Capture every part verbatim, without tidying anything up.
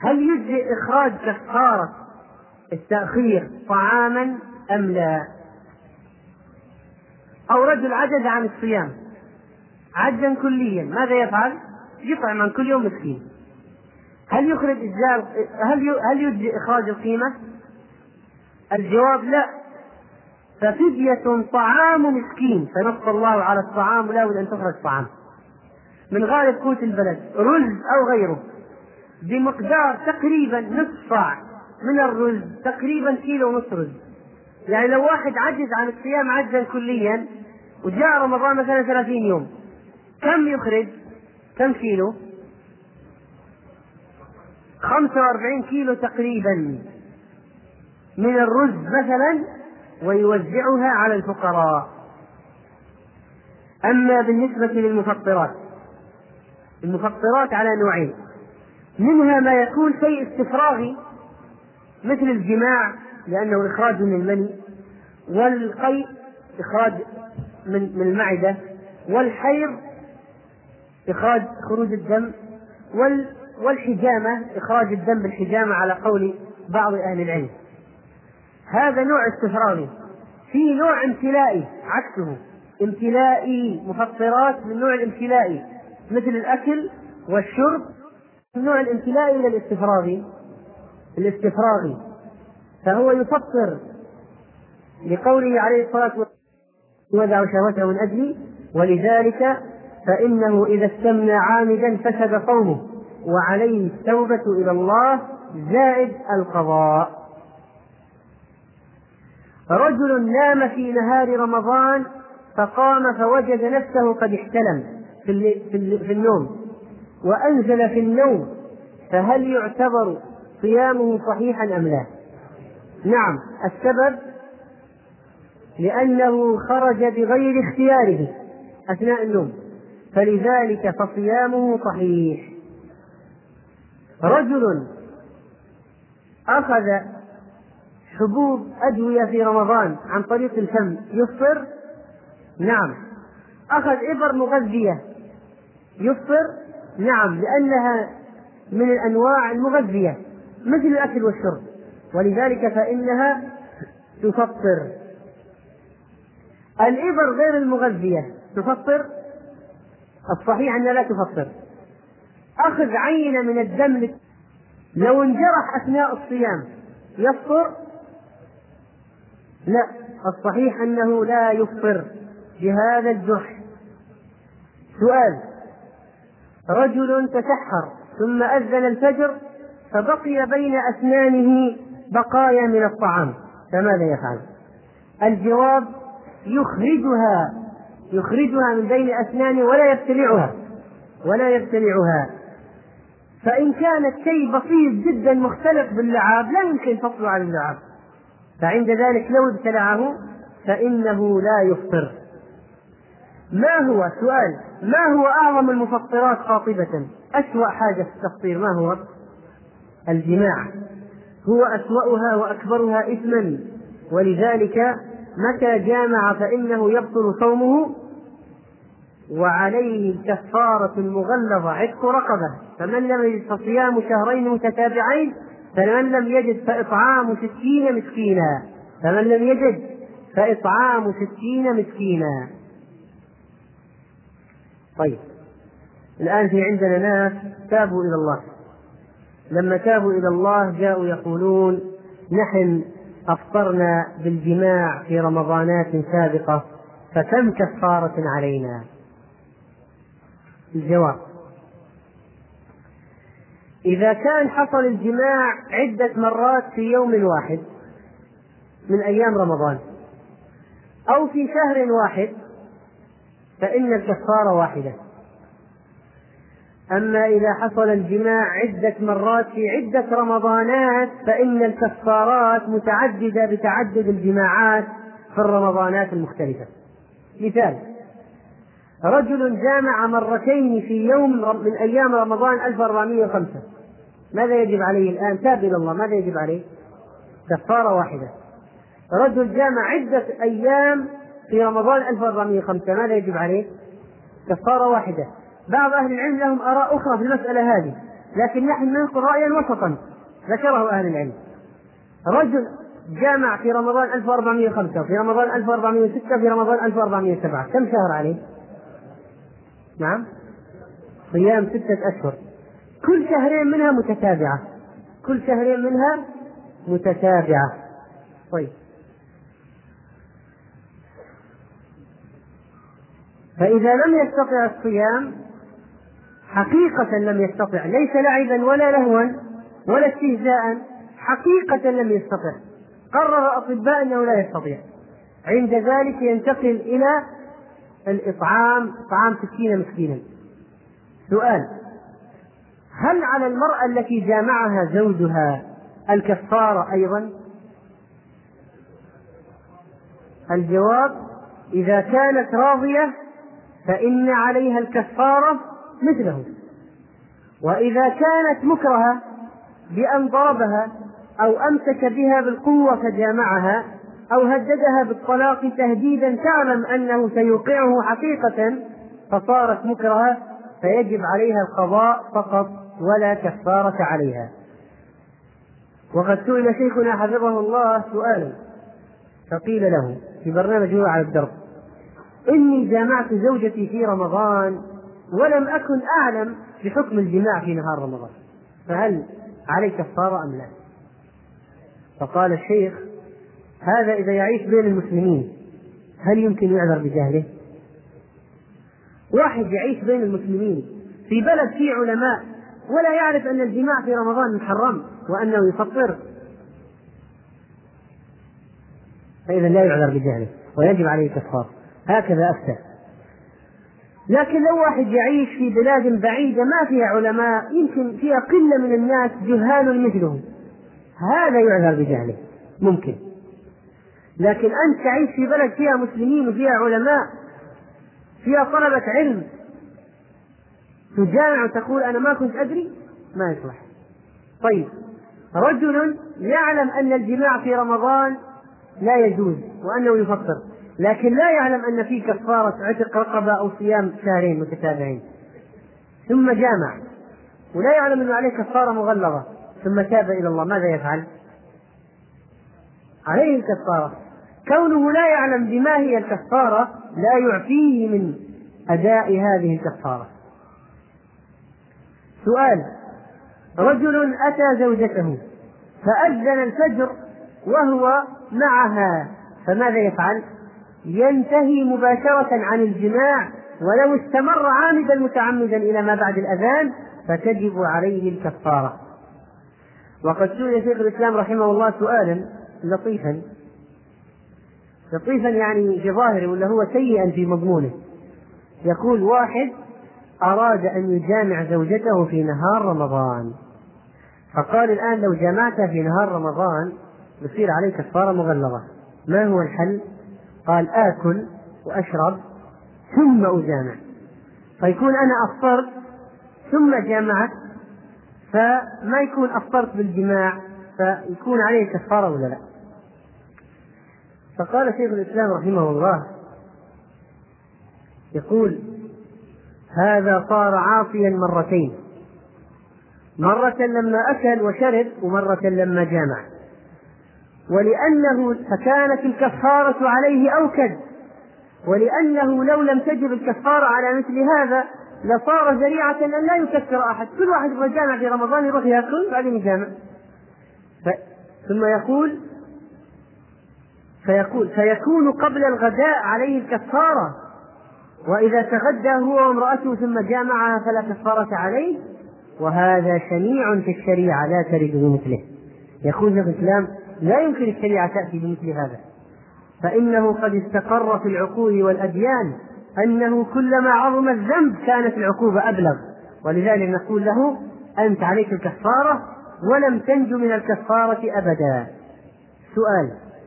هل يجزئ إخراج كفارة التأخير طعاما أم لا؟ أو رجل عجز عن الصيام عجزا كليا، ماذا يفعل؟ يطعم عن كل يوم مسكين، هل يخرج إجزاء هل هل يجزئ إخراج القيمة؟ الجواب لا، ففدية طعام مسكين، فنص الله على الطعام لا بد أن تخرج طعام من غالب قوت البلد، رز أو غيره، بمقدار تقريبا نصف صاع من الرز، تقريبا كيلو ونصف رز. يعني لو واحد عجز عن الصيام عجزا كليا وجاء رمضان مثلا ثلاثين يوم، كم يخرج؟ كم كيلو؟ خمسة وأربعين كيلو تقريبا من الرز مثلا، ويوزعها على الفقراء. أما بالنسبة للمفطرات، المفطرات على نوعين، منها ما يكون شيء استفراغي مثل الجماع لأنه إخراج من المني، والقيء إخراج من من المعدة، والحيض إخراج خروج الدم، والحجامة إخراج الدم بالحجامة على قول بعض أهل العلم. هذا نوع استفراغي. في نوع امتلائي عكسه، امتلائي، مفطرات من نوع الامتلائي مثل الأكل والشرب، النوع الامتلائي إلى الاستفراغي الاستفراغي فهو يفطر لقوله عليه الصلاة والسلام ودع شهوته من أجلي، ولذلك فإنه إذا استمنى عامدا فسد صومه وعليه التوبة إلى الله زائد القضاء. رجل نام في نهار رمضان فقام فوجد نفسه قد احتلم في النوم وأنزل في النوم، فهل يعتبر صيامه صحيحا أم لا؟ نعم، السبب لأنه خرج بغير اختياره أثناء النوم، فلذلك فصيامه صحيح. رجل أخذ حبوب أدوية في رمضان عن طريق الفم يفطر؟ نعم. أخذ إبر مغذية يفطر؟ نعم، لأنها من الأنواع المغذية مثل الأكل والشرب، ولذلك فإنها تفطر. الإبر غير المغذية تفطر؟ الصحيح أنها لا تفطر. أخذ عينة من الدم لو انجرح أثناء الصيام يفطر؟ لا، الصحيح أنه لا يفطر بهذا الجرح. سؤال: رجل تسحر ثم أذن الفجر فبقي بين أسنانه بقايا من الطعام، فماذا يفعل؟ الجواب: يخرجها يخرجها من بين أسنانه ولا يبتلعها ولا يبتلعها فإن كانت شيء بسيط جدا مختلف باللعاب لا يمكن فصله عن اللعاب، فعند ذلك لو ابتلعه فإنه لا يفطر. ما هو سؤال ما هو أعظم المفطرات قاطبة؟ أسوأ حاجة في التفطير ما هو؟ الجماع، هو أسوأها وأكبرها إثما، ولذلك متى جامع فإنه يبطل صومه، وعليه الكفارة المغلظة عتق رقبة، فمن لم يجد فصيام شهرين متتابعين، فمن لم يجد فإطعام ستين مسكينا فمن لم يجد فإطعام ستين مسكينا. طيب، الآن في عندنا ناس تابوا إلى الله، لما تابوا إلى الله جاءوا يقولون نحن أفطرنا بالجماع في رمضانات سابقة فكم كفارة علينا؟ الجواب: إذا كان حصل الجماع عدة مرات في يوم واحد من أيام رمضان أو في شهر واحد فإن الكفارة واحدة. أما إذا حصل الجماع عدة مرات في عدة رمضانات فإن الكفارات متعددة بتعدد الجماعات في الرمضانات المختلفة. مثال: رجل جامع مرتين في يوم من أيام رمضان ألف وأربعمائة وخمسة، ماذا يجب عليه الآن؟ تاب إلى الله، ماذا يجب عليه؟ كفارة واحدة. رجل جامع عدة أيام في رمضان ألف وأربعمائة وخمسة، ماذا يجب عليه؟ كفارة واحدة. بعض أهل العلم لهم آراء أخرى في المسألة هذه، لكن نحن ننقل رأيا وسطا ذكره أهل العلم. رجل جامع في رمضان ألف وأربعمائة وخمسة، في رمضان ألف وأربعمائة وستة، في رمضان ألف وأربعمائة وسبعة، كم شهر عليه؟ نعم، صيام ستة أشهر، كل شهرين منها متتابعة، كل شهرين منها متتابعة. طيب، فإذا لم يستطع الصيام حقيقة لم يستطع، ليس لعبا ولا لهوا ولا استهزاء، حقيقة لم يستطع، قرر أطباء أنه لا يستطيع، عند ذلك ينتقل إلى الإطعام، إطعام ستين مسكينا. سؤال: هل على المرأة التي جامعها زوجها الكفارة أيضا؟ الجواب: إذا كانت راضية فإن عليها الكفارة مثله، وإذا كانت مكرهة بأن ضربها أو أمسك بها بالقوة فجامعها أو هددها بالطلاق تهديدا تعلم أنه سيوقعه حقيقة فصارت مكرهة، فيجب عليها القضاء فقط ولا كفارة عليها. وقد سئل شيخنا حفظه الله سؤالا فقيل له في برنامج هو على الدرب: إني جامعت زوجتي في رمضان ولم أكن أعلم بحكم الجماع في نهار رمضان، فهل عليه كفارة أم لا؟ فقال الشيخ: هذا إذا يعيش بين المسلمين هل يمكن يعذر بجهله؟ واحد يعيش بين المسلمين في بلد فيه علماء ولا يعرف أن الجماع في رمضان محرم وأنه يفطر، فإذا لا يعذر بجهله ويجب عليه كفارة، هكذا أفتى. لكن لو واحد يعيش في بلاد بعيدة ما فيها علماء، يمكن فيها قلة من الناس جهال مثلهم، هذا يعذر بجهله ممكن. لكن أنت تعيش في بلد فيها مسلمين وفيها علماء فيها طلبة علم تجامع وتقول أنا ما كنت أدري، ما يصلح. طيب، رجل يعلم أن الجماع في رمضان لا يجوز وأنه يفطر، لكن لا يعلم أن فيه كفارة عتق رقبة أو صيام شهرين متتابعين، ثم جامع ولا يعلم أنه عليه كفارة مغلظة ثم تاب إلى الله، ماذا يفعل؟ عليه الكفارة. كونه لا يعلم بما هي الكفارة لا يعفيه من أداء هذه الكفارة. سؤال: رجل أتى زوجته فأذن الفجر وهو معها، فماذا يفعل؟ ينتهي مباشرة عن الجماع، ولو استمر عامدا متعمدا إلى ما بعد الأذان فتجب عليه الكفارة. وقد سئل شيخ الإسلام رحمه الله سؤالا لطيفا لطيفا يعني في ظاهره ولا هو سيئا في مضمونه. يقول: واحد أراد أن يجامع زوجته في نهار رمضان، فقال الآن لو جامعتها في نهار رمضان يصير عليه كفارة مغلظة، ما هو الحل؟ قال: آكل وأشرب ثم أجامع، فيكون أنا أفطرت ثم جامعت، فما يكون أفطرت بالجماع، فيكون عليه كفارة ولا لا؟ فقال شيخ الإسلام رحمه الله يقول: هذا صار عاصيا مرتين، مرة لما أكل وشرب ومرة لما جامع، ولأنه فكانت الكفارة عليه أوكد، ولأنه لو لم تجب الكفارة على مثل هذا لصار ذريعة أن لا يكفر أحد، كل واحد يبغى يجامع في رمضان يروح يأكل بعدين يجامع. ف... ثم يقول فيقول فيكون قبل الغداء عليه الكفارة، وإذا تغدى هو وامرأته ثم جامعها فلا كفارة عليه، وهذا شنيع في الشريعة لا ترد بمثله. يقول شيخ الإسلام: لا يمكن الشريعة تأتي بمثل هذا، فإنه قد استقر في العقول والأديان أنه كلما عظم الذنب كانت العقوبة أبلغ، ولذلك نقول له: أنت عليك الكفارة ولم تنج من الكفارة أبدا. سؤال: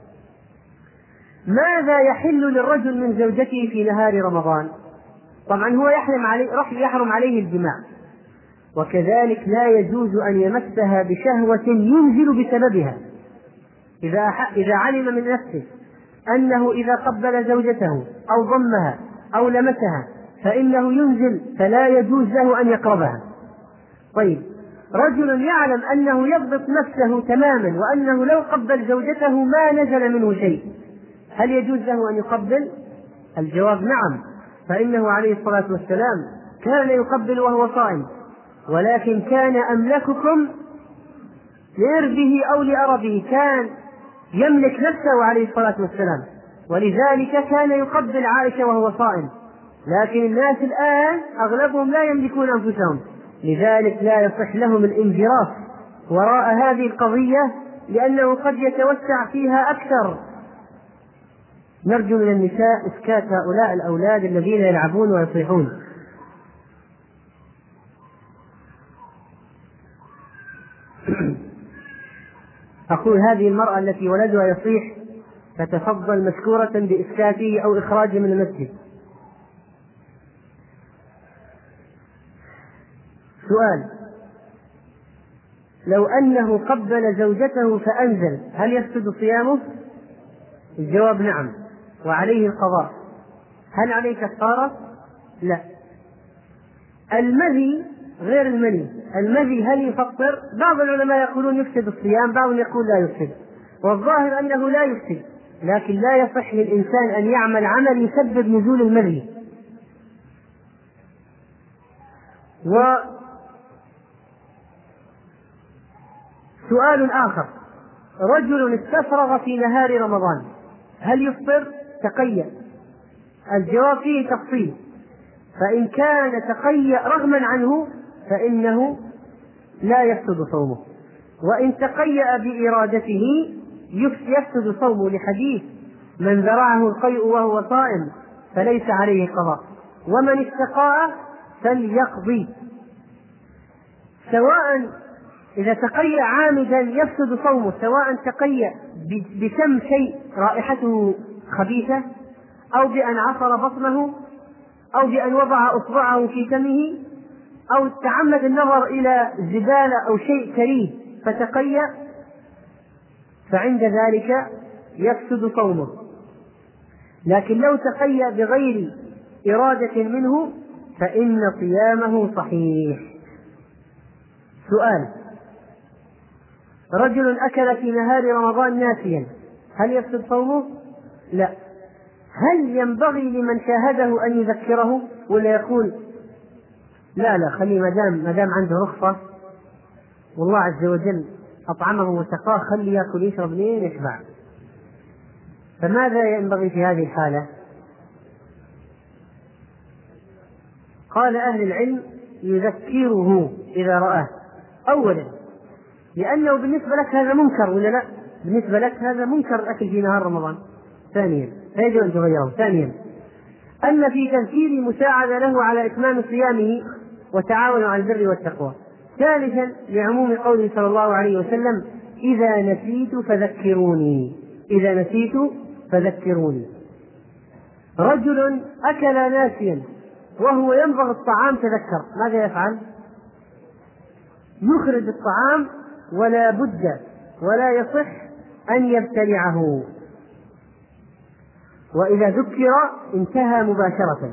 ماذا يحل للرجل من زوجته في نهار رمضان؟ طبعا هو يحرم عليه, يحرم عليه الجماع، وكذلك لا يجوز أن يمسها بشهوة ينزل بسببها. إذا, إذا علم من نفسه أنه إذا قبل زوجته أو ضمها أو لمسها فإنه ينزل، فلا يجوز له أن يقربها. طيب، رجل يعلم أنه يضبط نفسه تماما وأنه لو قبل زوجته ما نزل منه شيء، هل يجوز له أن يقبل؟ الجواب نعم، فإنه عليه الصلاة والسلام كان يقبل وهو صائم، ولكن كان أملككم لإربه أو لأربه، كان يملك نفسه عليه الصلاة والسلام، ولذلك كان يقبل عائشة وهو صائم. لكن الناس الآن أغلبهم لا يملكون أنفسهم، لذلك لا يصح لهم الانجراف وراء هذه القضية، لأنه قد يتوسع فيها أكثر. نرجو من النساء إسكات هؤلاء الأولاد الذين يلعبون ويصيحون. أقول هذه المرأة التي ولدها يصيح فتفضل مشكورة بإسكاته أو إخراجه من المسجد. سؤال: لو أنه قبل زوجته فأنزل هل يفسد صيامه؟ الجواب نعم، وعليه القضاء. هل عليه كفارة؟ لا. المذي غير المني، المذي هل يفطر؟ بعض العلماء يقولون يفسد الصيام، بعض يقول لا يفسد، والظاهر أنه لا يفسد، لكن لا يصح للإنسان أن يعمل عمل يسبب نزول المذي. وسؤال آخر: رجل استفرغ في نهار رمضان هل يفطر؟ تقيأ. الجواب فيه تفصيل، فإن كان تقيأ رغما عنه فإنه لا يفسد صومه، وإن تقيأ بإرادته يفسد صومه، لحديث من ذرعه القيء وهو صائم فليس عليه قضاء، ومن استقاء فليقضي. سواء إذا تقيأ عامدا يفسد صومه، سواء تقيأ بشم شيء رائحته خبيثة، أو بأن عصر بطنه، أو بأن وضع أصبعه في فمه، أو تعمد النظر إلى زبالة أو شيء كريه فتقيأ، فعند ذلك يفسد صومه. لكن لو تقيأ بغير إرادة منه فإن صيامه صحيح. سؤال: رجل أكل في نهار رمضان ناسيا هل يفسد صومه؟ لا. هل ينبغي لمن شاهده أن يذكره ولا يقول لا لا خلي مدام مدام عنده رخصة والله عز وجل أطعمه وسقاه خلي يأكل يشرب لين يشبع؟ فماذا ينبغي في هذه الحالة؟ قال أهل العلم: يذكره إذا رآه. أولا لأنه بالنسبة لك هذا منكر ولا لا؟ بالنسبة لك هذا منكر الأكل في نهار رمضان. ثانيا فيجب أن تغيره. ثانيا أن في تذكير مساعدة له على إتمام صيامه وتعاون على البر والتقوى. ثالثا لعموم قوله صلى الله عليه وسلم: إذا نسيت فذكروني، إذا نسيت فذكروني. رجل أكل ناسيا وهو يمضغ الطعام تذكر، ماذا يفعل؟ يخرج الطعام ولا بد ولا يصح أن يبتلعه، وإذا ذكر انتهى مباشرة.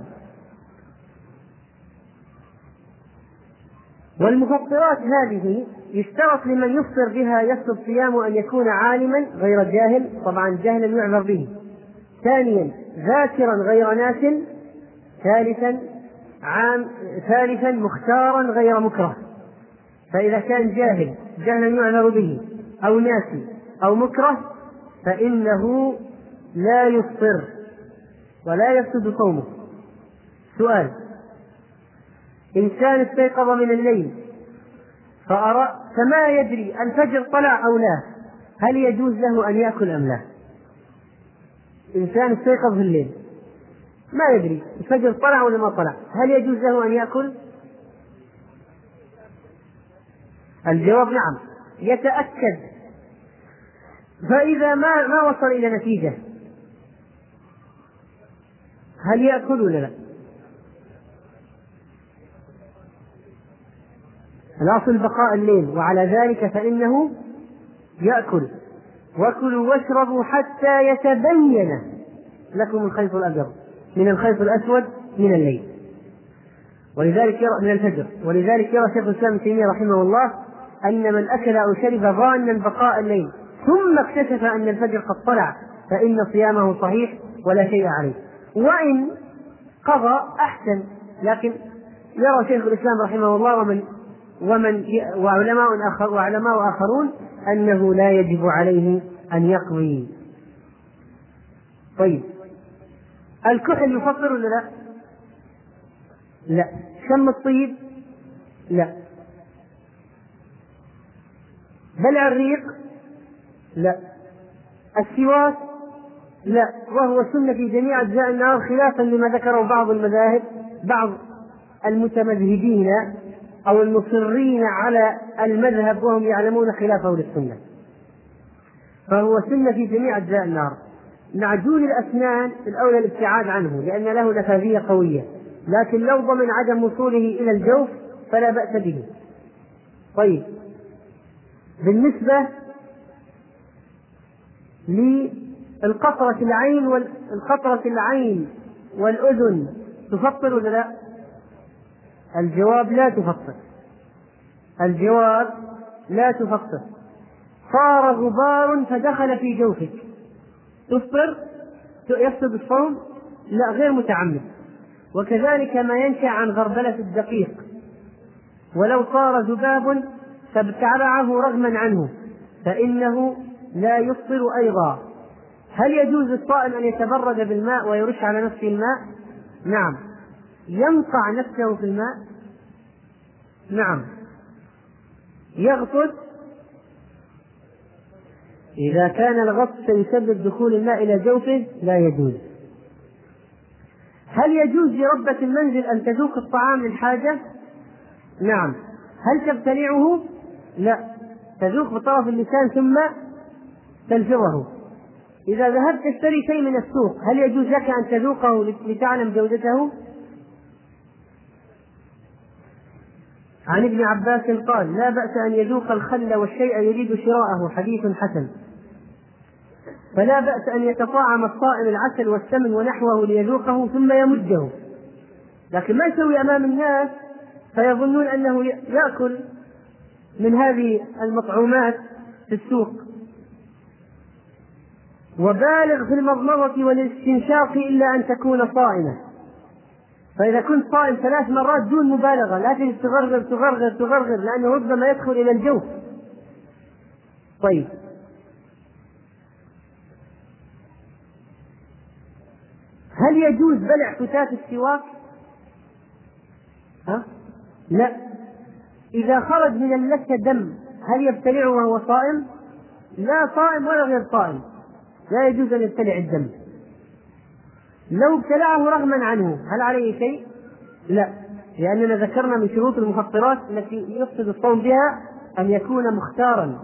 والمفطرات هذه يشترط لمن يفطر بها يفطر صيامه أن يكون عالما غير جاهل، طبعا جهلا يعذر به. ثانيا ذاكرا غير ناس. ثالثا عام ثالثا مختارا غير مكره. فإذا كان جاهل جهلا يعذر به أو ناسي أو مكره فإنه لا يفطر ولا يفسد صومه. سؤال: إنسان استيقظ من الليل فأرى فما يدري الفجر طلع أو لا، هل يجوز له أن يأكل أم لا؟ إنسان استيقظ في الليل ما يدري الفجر طلع ولا ما طلع، هل يجوز له أن يأكل؟ الجواب نعم، يتأكد. فإذا ما ما وصل إلى نتيجة هل يأكل ولا لا؟ الأصل بقاء الليل، وعلى ذلك فإنه يأكل. وكلوا واشربوا حتى يتبين لكم الخيط الأبيض من الخيط الأسود من الليل، ولذلك يرى من الفجر. ولذلك يرى شيخ الإسلام ابن تيمية رحمه الله أن من أكل أو شرب ظانا بقاء الليل ثم اكتشف أن الفجر قد طلع فإن صيامه صحيح ولا شيء عليه، وإن قضى أحسن. لكن يرى شيخ الإسلام رحمه الله ومن ومن وعلماء آخر وعلماء آخرون أنه لا يجب عليه أن يقضي. طيب، الكحل يفطر ولا لا؟ لا. شم الطيب؟ لا. بلع الريق؟ لا. السواك؟ لا، وهو سنة في جميع أجزاء النار، خلافا لما ذكره بعض المذاهب، بعض المتمذهبين أو المصرين على المذهب وهم يعلمون خلافه للسنة، فهو سنة في جميع أجزاء النار. معجون الأسنان الأولى الابتعاد عنه لأن له نفاذية قوية، لكن لو ضمن عدم وصوله إلى الجوف فلا بأس به. طيب، بالنسبة للقطرة العين والقطرة العين والأذن تفطر ولا لا؟ الجواب لا تفطر. الجواب لا تفطر. صار غبار فدخل في جوفك تفطر؟ يفسد الصوم؟ لا، غير متعمد. وكذلك ما ينشأ عن غربلة الدقيق، ولو صار ذباب فابتلعه رغما عنه فإنه لا يفطر أيضا. هل يجوز للصائم أن يتبرد بالماء ويرش على نفسه الماء؟ نعم. ينقع نفسه في الماء؟ نعم. يغطس؟ إذا كان الغطس سيسبب دخول الماء إلى جوفه لا يجوز. هل يجوز لربة المنزل أن تذوق الطعام للحاجة؟ نعم. هل تبتلعه؟ لا، تذوق بطرف اللسان ثم تلفظه. إذا ذهبت تشتري شيء من السوق هل يجوز لك أن تذوقه لتعلم جودته؟ عن ابن عباس قال: لا بأس أن يذوق الخل والشيء يريد شراءه، حديث حسن. فلا بأس أن يتطعم الصائم العسل والسمن ونحوه ليذوقه ثم يمجه، لكن ما يسوي أمام الناس فيظنون أنه يأكل من هذه المطعومات في السوق. وبالغ في المضمضة والاستنشاق إلا أن تكون صائمة. فإذا كنت صائم ثلاث مرات دون مبالغة، لا تجد تغرغر تغرغر تغرغر لأنه ربما يدخل إلى الجوف. طيب، هل يجوز بلع فتات السواك؟ ها؟ لا. إذا خرج من اللثة دم هل يبتلعه وهو صائم؟ لا، صائم ولا غير صائم لا يجوز أن يبتلع الدم. لو ابتلعه رغما عنه هل عليه شيء؟ لا، لأننا ذكرنا من شروط المفطرات التي يفسد الصوم بها أن يكون مختارا.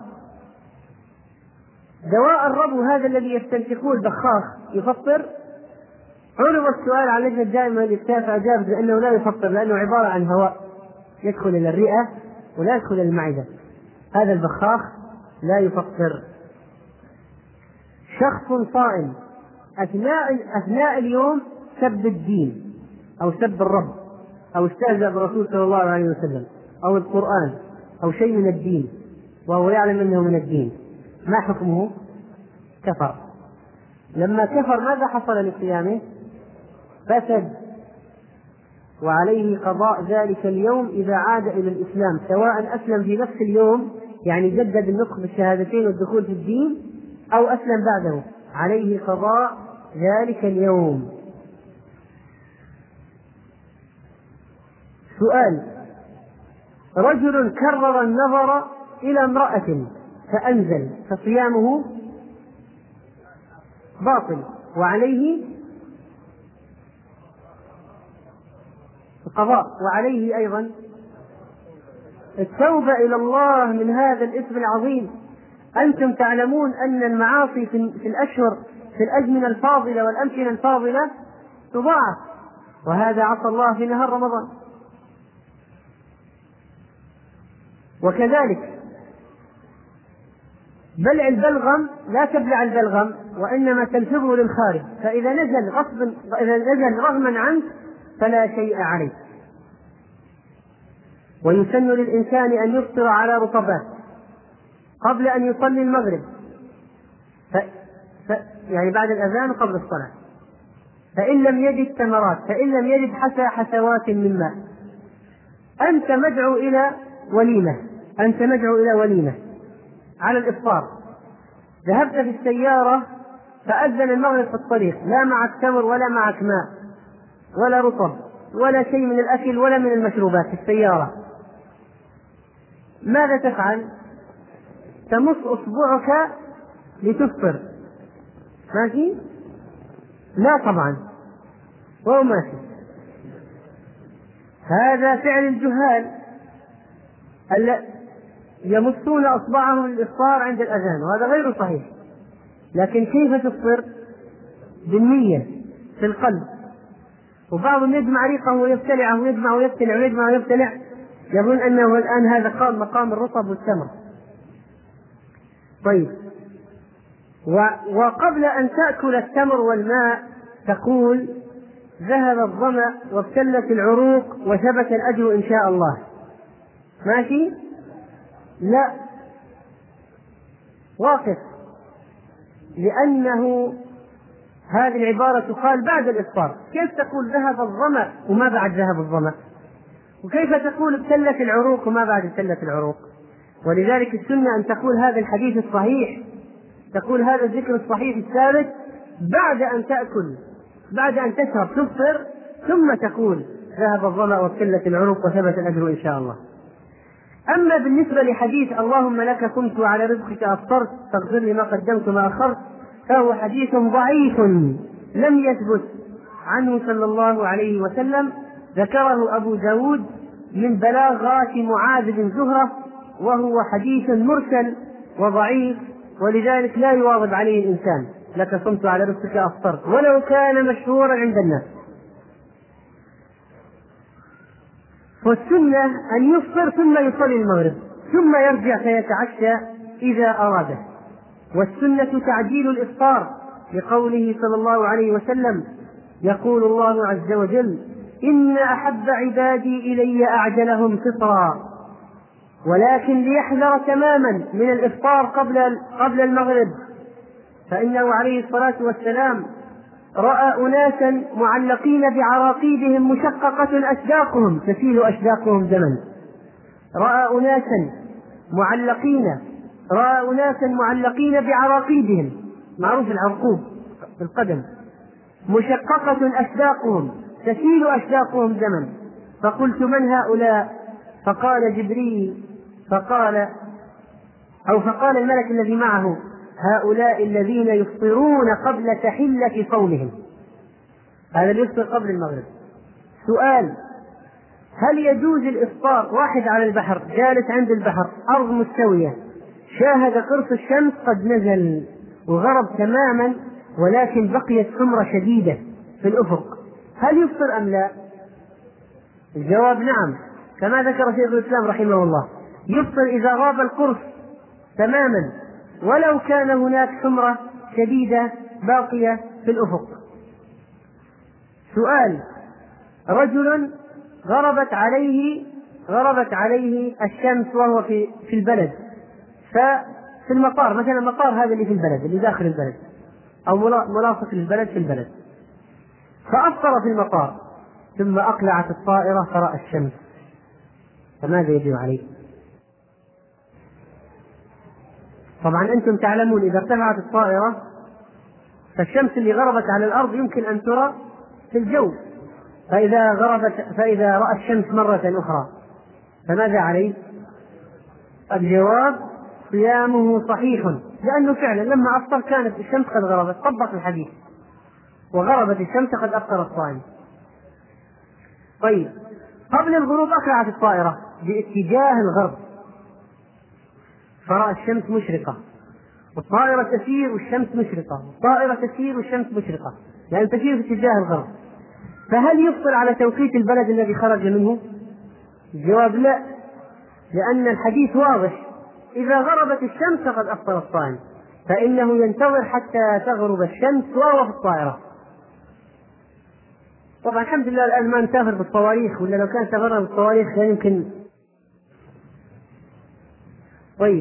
دواء الربو هذا الذي يستنشقوه البخاخ يفطر؟ عرض السؤال على اللجنة الدائمة للإفتاء فأجابت بأنه لا يفطر، لأنه عبارة عن هواء يدخل إلى الرئة ولا يدخل إلى المعدة. هذا البخاخ لا يفطر. شخص صائم أثناء, أثناء اليوم سب الدين أو سب الرب أو استهزأ بالرسول صلى الله عليه وسلم أو القرآن أو شيء من الدين وهو يعلم أنه من الدين، ما حكمه؟ كفر. لما كفر ماذا حصل لصيامه؟ فسد، وعليه قضاء ذلك اليوم إذا عاد إلى الإسلام، سواء أسلم في نفس اليوم يعني جدد النطق بالشهادتين والدخول في الدين أو أسلم بعده، عليه قضاء ذلك اليوم. سؤال: رجل كرر النظر إلى امرأة فأنزل فصيامه باطل وعليه القضاء وعليه أيضا التوبة إلى الله من هذا الإثم العظيم. أنتم تعلمون أن المعاصي في الأشهر في الأزمنة الفاضلة والأمكنة الفاضلة تضاعف، وهذا عصى الله في نهار رمضان. وكذلك بلع البلغم لا تبلع البلغم وإنما تلفظه للخارج، فإذا نزل غصبا إذا نزل رغما عنك فلا شيء عليك. ويسن للإنسان أن يفطر على رطبات قبل أن يصلي المغرب، ف... ف... يعني بعد الأذان قبل الصلاة، فإن لم يجد تمرات، فإن لم يجد حتى حسوات من ماء. أنت مدعو إلى وليمة، أنت مدعو إلى وليمة على الإفطار، ذهبت في السيارة فأذن المغرب في الطريق، لا معك تمر ولا معك ماء ولا رطب ولا شيء من الأكل ولا من المشروبات في السيارة، ماذا تفعل؟ تمص أصبعك لتفطر، ماشي؟ لا طبعا، وهو ماشي. هذا فعل الجهال يمصون أصبعهم للإفطار عند الأذان، وهذا غير صحيح. لكن كيف تفطر؟ بالنية في القلب. وبعضهم يجمع ريقه ويبتلعه ويجمع ويبتلع ويجمع ويبتلع، يظن أنه الآن هذا قام مقام الرطب والتمر. طيب، وقبل أن تأكل التمر والماء تقول ذهب الظمأ وابتلت العروق وثبت الأجر إن شاء الله، ماشي؟ لا، واقف، لأنه هذه العبارة تقال بعد الإفطار. كيف تقول ذهب الظمأ وما بعد ذهب الظمأ؟ وكيف تقول ابتلت العروق وما بعد ابتلت العروق؟ ولذلك السنة أن تقول هذا الحديث الصحيح، تقول هذا الذكر الصحيح الثابت بعد أن تأكل، بعد أن تشرب تفطر، ثم تقول ذهب الظمأ وابتلت العروق وثبت الأجر إن شاء الله. أما بالنسبة لحديث اللهم لك كنت وعلى رزقك أفطرت فاغفر لي ما قدمت وما أخرت، فهو حديث ضعيف لم يثبت عنه صلى الله عليه وسلم، ذكره أبو داود من بلاغات معاذ بن زهرة، وهو حديث مرسل وضعيف، ولذلك لا يواظب عليه الإنسان. لك صمت على رزقك أفطرت ولو كان مشهورا عند الناس. والسنة أن يفطر ثم يصلي المغرب ثم يرجع فيتعشى إذا أراده. والسنة تعجيل الإفطار لقوله صلى الله عليه وسلم يقول الله عز وجل إن أحب عبادي إلي أعجلهم فطرا، ولكن ليحذر تماما من الإفطار قبل قبل المغرب، فإنه عليه الصلاة والسلام رأى أناسا معلقين بعراقيبهم مشققة أشداقهم تسيل أشداقهم دما، رأى أناسا معلقين رأى أناسا معلقين بعراقيبهم، معروف العرقوب في القدم، مشققة أشداقهم تسيل أشداقهم دما، فقلت من هؤلاء؟ فقال جبريل، فقال أو فقال الملك الذي معه هؤلاء الذين يفطرون قبل تحلة صومهم، هذا يفطر قبل المغرب. سؤال: هل يجوز الإفطار واحد على البحر جالس عند البحر أرض مستوية شاهد قرص الشمس قد نزل وغرب تماما ولكن بقيت حمرة شديدة في الأفق، هل يفطر أم لا؟ الجواب نعم، كما ذكر شيخ الإسلام رحمه الله، يفطر إذا غاب القرص تماما ولو كان هناك حمرة شديدة باقية في الأفق. سؤال: رجل غربت عليه غربت عليه الشمس وهو في في البلد، ففي المطار مثلا، المطار هذا اللي في البلد اللي داخل البلد أو ملاصق للبلد في البلد، فأفطر في المطار ثم أقلعت الطائرة فرأى الشمس، فماذا يجب عليه؟ طبعا أنتم تعلمون إذا ارتفعت الطائرة فالشمس اللي غربت على الأرض يمكن أن ترى في الجو، فإذا غربت فإذا رأى الشمس مرة أخرى فماذا عليه؟ الجواب: صيامه صحيح، لأنه فعلا لما أفطر كانت الشمس قد غربت، طبق الحديث وغربت الشمس قد أفطر الصائم. طيب، قبل الغروب أقلعت الطائرة باتجاه الغرب فرأى الشمس مشرقة، والطائرة تسير والشمس مشرقة، والطائرة تسير والشمس مشرقة، يعني تسير في اتجاه الغرب، فهل يفطر على توقيت البلد الذي خرج منه؟ الجواب لا، لأن الحديث واضح: إذا غربت الشمس فقد أفطر الصائم، فإنه ينتظر حتى تغرب الشمس وهو في الطائرة. طبعا الحمد لله الآن ما نسافر بالصواريخ، ولا لو كان سافرنا بالصواريخ كان يمكن طيب،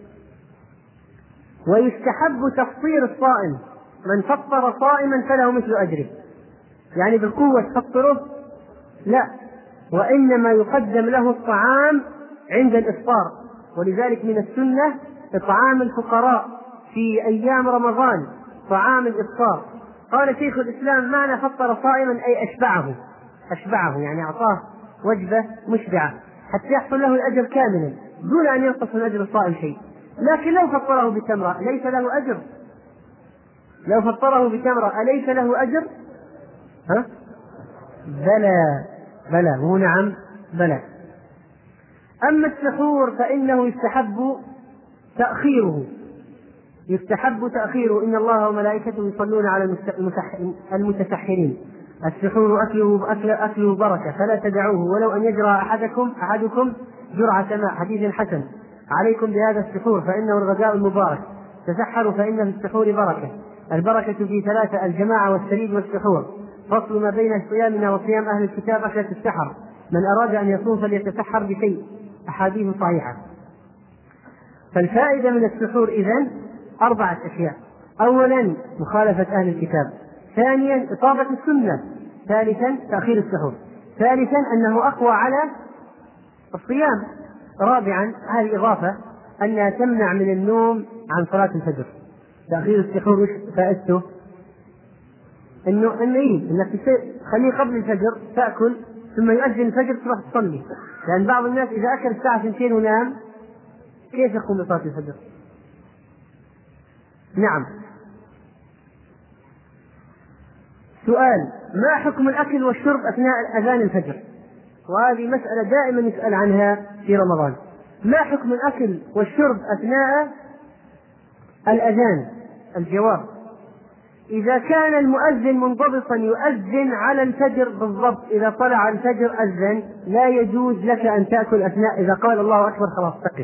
ويستحب تفطير الصائم، من فطر صائما فله مثل أجره، يعني بالقوة تفطره؟ لا، وإنما يقدم له الطعام عند الإفطار. ولذلك من السنة إطعام الفقراء في أيام رمضان، طعام الإفطار. قال شيخ الإسلام: معنى فطر صائما أي أشبعه، أشبعه يعني أعطاه وجبة مشبعة حتى يحصل له الأجر كاملا دون أن ينقص من أجر الصائم شيء. لكن لو فطره بتمرة ليس له أجر؟ لو فطره بتمرة أليس له أجر؟ ها؟ بلى بلى هو نعم بلى. أما السحور فإنه يستحب تأخيره، يستحب تأخيره. إن الله وملائكته يصلون على المتسحرين. السحور أكله, أكل أكله بركة فلا تدعوه ولو أن يجرى أحدكم أحدكم جرعة ماء، حديث حسن. عليكم بهذا السحور فإنه الغداء المبارك، تسحروا فإن في السحور بركة. البركة في ثلاثة: الجماعة والسريد والسحور. فصل ما بين صيامنا وصيام أهل الكتاب أكلة السحر، من أراد أن يصوم فليتسحر بشيء. أحاديث صحيحة. فالفائدة من السحور إذن أربعة أشياء: أولا مخالفة أهل الكتاب، ثانيا إصابة السنة، ثالثا تأخير السحور، ثالثا أنه أقوى على الصيام، رابعا هذه إضافة أنها تمنع من النوم عن صلاة الفجر. تأخير السحور وش فائدته؟ إنه إنه إيه؟ إنك تخليه قبل الفجر تأكل ثم يؤذن الفجر تروح تصلي، لأن بعض الناس إذا أكل الساعة اثنتين ونام كيف يقوم بصلاة الفجر؟ نعم. سؤال: ما حكم الأكل والشرب أثناء أذان الفجر؟ وهذه مسألة دائما يسأل عنها في رمضان. ما حكم الأكل والشرب أثناء الأذان؟ الجواب: إذا كان المؤذن منضبطا يؤذن على الفجر بالضبط، إذا طلع الفجر أذن، لا يجوز لك أن تأكل أثناء، إذا قال الله أكبر خلاص تقف.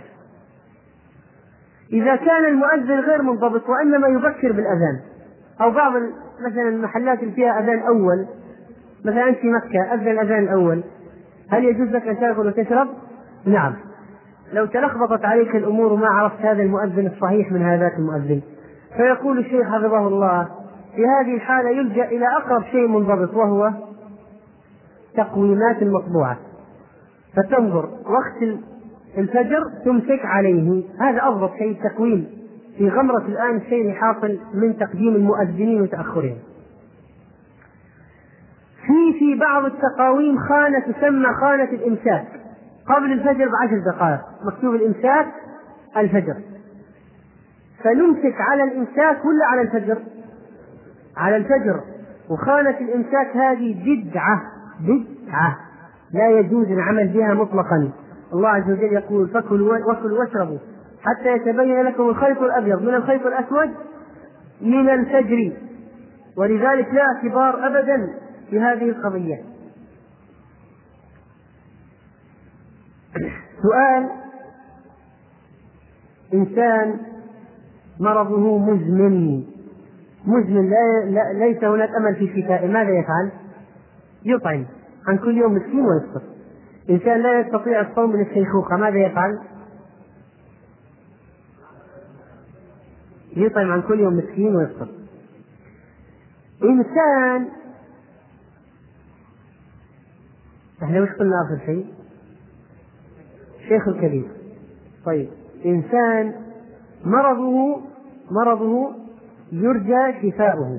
إذا كان المؤذن غير منضبط وإنما يبكر بالأذان، أو بعض مثلا المحلات اللي فيها أذان أول، مثلا في مكة أذن الأذان الأول، هل يجوز لك أن تأكل وتشرب؟ نعم، لو تلخبطت عليك الأمور وما عرفت هذا المؤذن الصحيح من هذاك المؤذن. فيقول الشيخ حفظه الله: في هذه الحالة يلجأ إلى أقرب شيء منضبط، وهو تقويمات المطبوعة، فتنظر وقت الفجر تمسك عليه، هذا أضبط شيء التقويم. في غمرة الآن الشيء الحاصل من تقديم المؤذنين وتأخرهم. في في بعض التقاويم خانة تسمى خانة الإمساك، قبل الفجر بعشر دقائق مكتوب الإمساك الفجر، فنمسك على الإمساك ولا على الفجر؟ على الفجر. وخانة الإمساك هذه بدعة بدعة لا يجوز العمل بها مطلقا. الله عز وجل يقول: فكلوا وكلوا واشربوا حتى يتبين لكم الخيط الأبيض من الخيط الأسود من الفجر. ولذلك لا اعتبار أبدا في هذه القضية. سؤال: إنسان مرضه مزمن مزمن لا لا ليس هناك أمل في شفائه، ماذا يفعل؟ يطعم عن كل يوم مسكين ويفطر. إنسان لا يستطيع الصوم من الشيخوخة، ماذا يفعل؟ يطعم عن كل يوم مسكين ويفطر. إنسان، احنا وش قلنا آخر شيء؟ شيخ الكبير. طيب، إنسان مرضه مرضه يرجى شفاؤه،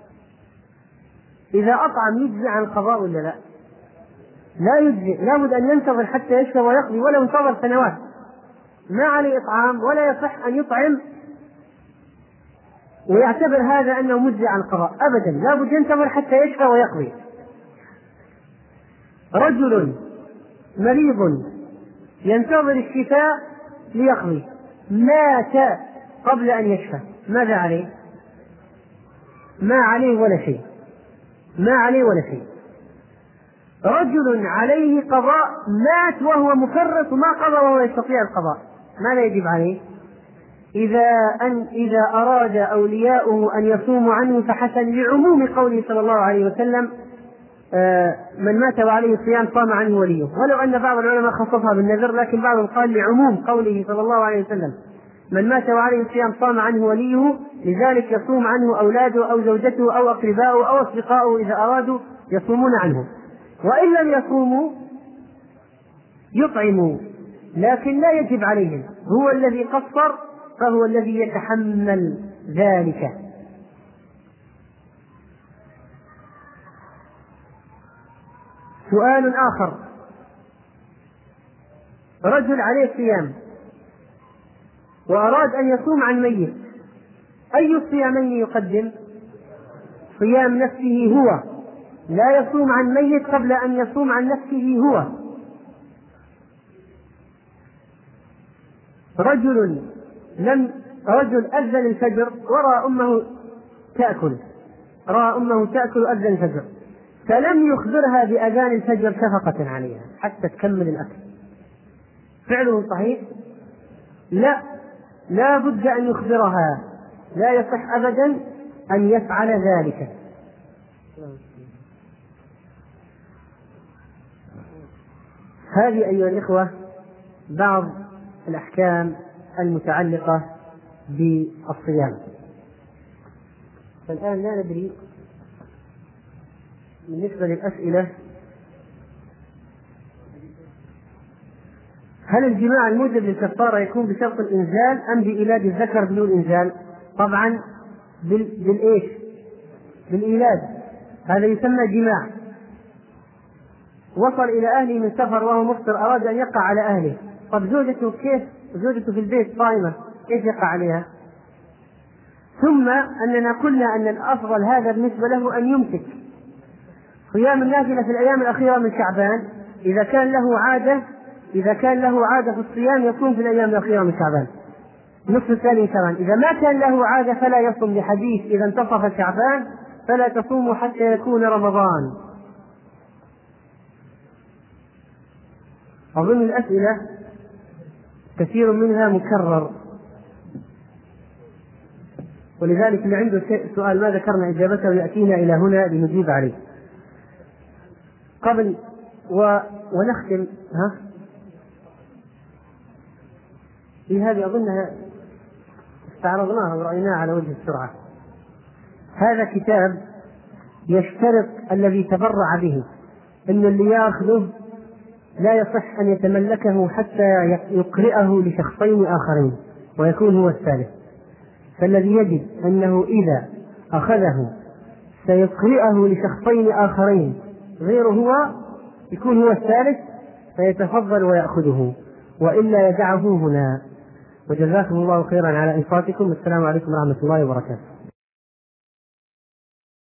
إذا أطعم يجزي عن القضاء ولا لا؟ لا يجزي، لابد أن ينتظر حتى يشفى ويقضي، ولو انتظر سنوات ما عليه إطعام ولا يصح أن يطعم ويعتبر هذا أنه مجزي عن القضاء أبدا، لابد ينتظر حتى يشفى ويقضي. رجل مريض ينتظر الشفاء ليقضي، مات قبل أن يشفى، ماذا عليه؟ ما عليه ولا شيء، ما عليه ولا شيء. رجل عليه قضاء مات وهو مفرط وما قضى وهو يستطيع القضاء، ماذا يجب عليه؟ إذا أن إذا أراد أولياؤه أن يصوموا عنه فحسن، لعموم قوله صلى الله عليه وسلم: من مات وعليه الصيام صام عنه وليه، ولو أن بعض العلماء خصصها بالنذر، لكن بعضهم قال لعموم قوله صلى الله عليه وسلم من مات وعليه الصيام صام عنه وليه، لذلك يصوم عنه أولاده أو زوجته أو أقرباؤه أو أصدقاؤه إذا أرادوا يصومون عنه، وإن لم يصوموا يطعموا، لكن لا يجب عليهم، هو الذي قصر فهو الذي يتحمل ذلك. سؤال آخر: رجل عليه صيام وأراد أن يصوم عن ميت، أي الصيامين يقدم؟ صيام نفسه هو، لا يصوم عن ميت قبل أن يصوم عن نفسه هو. رجل لم رجل أذن الفجر ورأى أمه تأكل رأى أمه تأكل أذن الفجر، فلم يخبرها بأذان الفجر شفقة عليها حتى تكمل الأكل، فعله صحيح؟ لا، لا بد أن يخبرها، لا يصح أبدا أن يفعل ذلك. هذه أيها الإخوة بعض الأحكام المتعلقة بالصيام. فالآن لا ندري بالنسبة للأسئلة، هل الجماع الموجب للكفارة يكون بشرط الإنزال أم بإيلاد الذكر بدون إنزال؟ طبعا بالإيش؟ بالإيلاد، هذا يسمى جماع. وصل إلى أهله من سفر وهو مفطر، أراد أن يقع على أهله، طب زوجته كيف؟ زوجته في البيت صائمة، كيف يقع عليها؟ ثم أننا قلنا أن الأفضل هذا بالنسبة له أن يمسك صيام النافلة في الأيام الأخيرة من شعبان، إذا كان له عادة إذا كان له عادة في الصيام يصوم في الأيام الأخيرة من شعبان، نصف الثاني من شعبان. إذا ما كان له عادة فلا يصوم، لحديث إذا انتصف شعبان فلا تصوموا حتى يكون رمضان. أظن الأسئلة كثير منها مكرر، ولذلك اللي عنده سؤال ما ذكرنا إجابته يأتينا إلى هنا لنجيب عليه. قبل و... ونختم ها في هذه أظنها استعرضناها ورأيناها على وجه السرعة. هذا كتاب يشترط الذي تبرع به أن اللي يأخذه لا يصح أن يتملكه حتى يقرئه لشخصين آخرين ويكون هو الثالث، فالذي يجد أنه إذا أخذه سيقرئه لشخصين آخرين غيره هو يكون هو الثالث فيتفضل ويأخذه، وإلا يدعه هنا. وجزاكم الله خيرا على إنصاتكم. السلام عليكم ورحمة الله وبركاته.